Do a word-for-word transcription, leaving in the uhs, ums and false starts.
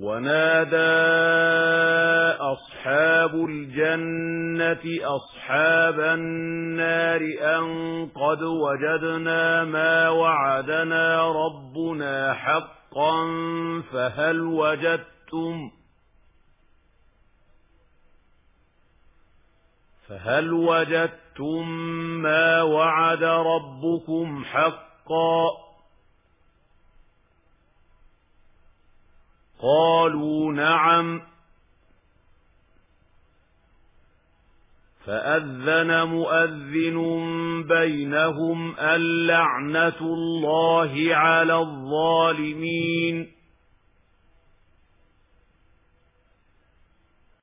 ونادى أصحاب الجنة أصحاب النار أن قد وجدنا ما وعدنا ربنا حقا فهل وجدتم فهل وجدتم ما وعد ربكم حقا قالوا نعم فأذن مؤذن بينهم اللعنة الله على الظالمين